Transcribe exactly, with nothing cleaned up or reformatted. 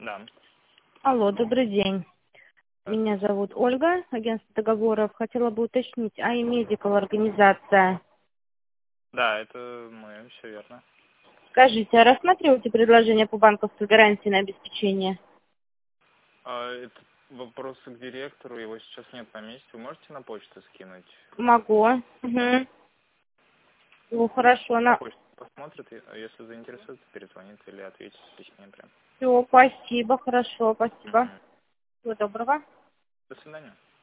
Да. Алло, добрый день. Меня Здравствуйте. зовут Ольга, агентство договоров. Хотела бы уточнить, ай медикал организация. Да, это мы, все верно. Скажите, а рассматриваете предложение по банковской гарантии на обеспечение? А, это вопросы к директору, его сейчас нет на месте. Вы можете на почту скинуть? Могу. Угу. Ну, хорошо. На На... почту посмотрит, и- а если заинтересуется, перезвонит или ответит в письме прям. Все, спасибо, хорошо, спасибо. Мгм. Всего доброго. До свидания.